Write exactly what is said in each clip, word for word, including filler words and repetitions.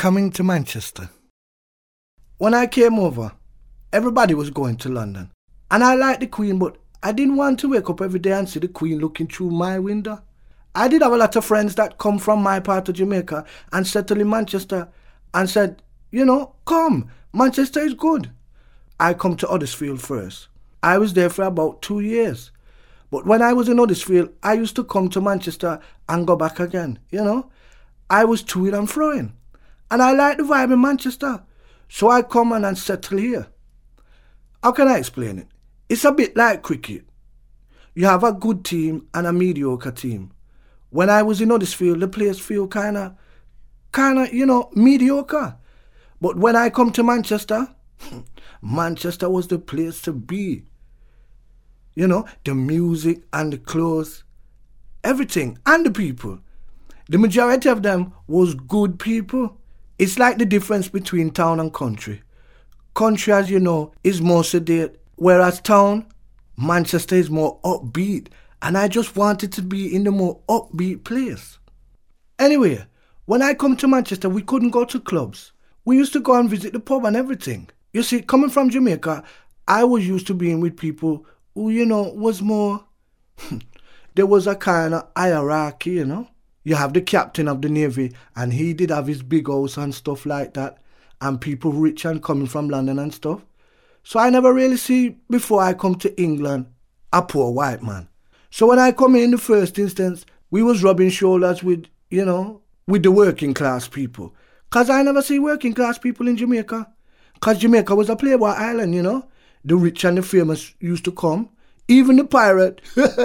coming to Manchester. When I came over, everybody was going to London. And I liked the Queen, but I didn't want to wake up every day and see the Queen looking through my window. I did have a lot of friends that come from my part of Jamaica and settle in Manchester and said, you know, come, Manchester is good. I come to Huddersfield first. I was there for about two years. But when I was in Huddersfield, I used to come to Manchester and go back again, you know. I was to-ing and fro-ing. And I like the vibe in Manchester. So I come and, and settle here. How can I explain it? It's a bit like cricket. You have a good team and a mediocre team. When I was in Huddersfield, the place feel kind of, kind of, you know, mediocre. But when I come to Manchester, Manchester was the place to be. You know, the music and the clothes, everything, and the people. The majority of them was good people. It's like the difference between town and country. Country, as you know, is more sedate, whereas town, Manchester is more upbeat. And I just wanted to be in the more upbeat place. Anyway, when I come to Manchester, we couldn't go to clubs. We used to go and visit the pub and everything. You see, coming from Jamaica, I was used to being with people who, you know, was more... there was a kind of hierarchy, you know. You have the captain of the Navy, and he did have his big house and stuff like that, and people rich and coming from London and stuff. So I never really see, before I come to England, a poor white man. So when I come in, in the first instance, we was rubbing shoulders with, you know, with the working class people. Because I never see working class people in Jamaica. Because Jamaica was a playboy island, you know. The rich and the famous used to come. Even the pirate.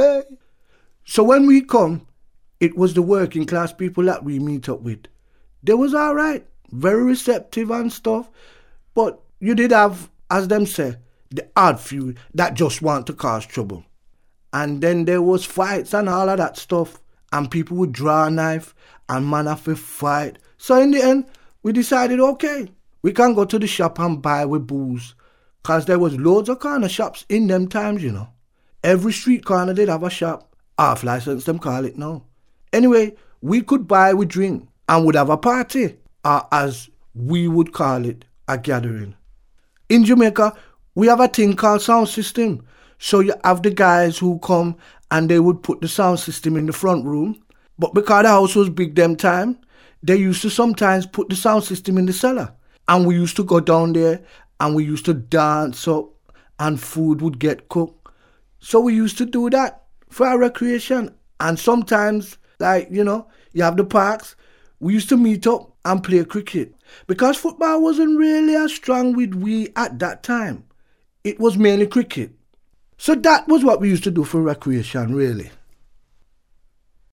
So when we come, it was the working class people that we meet up with. They was all right. Very receptive and stuff. But you did have, as them say, the odd few that just want to cause trouble. And then there was fights and all of that stuff. And people would draw a knife and man have to fight. So in the end, we decided, okay, we can go to the shop and buy with booze. Because there was loads of corner shops in them times, you know. Every street corner did have a shop. Half license, them call it now. Anyway, we could buy with drink and would have a party. Or as we would call it, a gathering. In Jamaica, we have a thing called sound system. So you have the guys who come and they would put the sound system in the front room. But because the house was big them time, they used to sometimes put the sound system in the cellar. And we used to go down there and we used to dance up and food would get cooked. So we used to do that for our recreation. And sometimes, like, you know, you have the parks, we used to meet up and play cricket. Because football wasn't really as strong with we at that time. It was mainly cricket. So that was what we used to do for recreation, really.